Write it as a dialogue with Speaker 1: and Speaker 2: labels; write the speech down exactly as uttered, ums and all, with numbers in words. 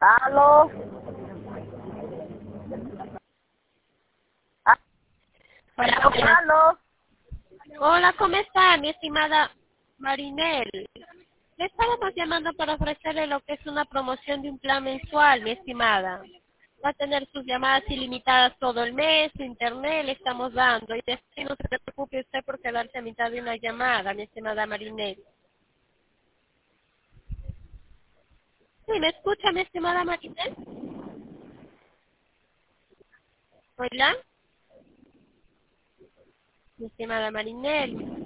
Speaker 1: Aló. Ah,
Speaker 2: Hola, buenas.
Speaker 1: aló.
Speaker 2: Hola, ¿cómo está, mi estimada Marinel? Le estábamos llamando para ofrecerle lo que es una promoción de un plan mensual, mi estimada. Va a tener sus llamadas ilimitadas todo el mes, su internet le estamos dando. Y así no se preocupe usted por quedarse a mitad de una llamada, mi estimada Marinel. ¿Sí, me escucha, mi estimada Marinel? Hola, mi estimada Marinel.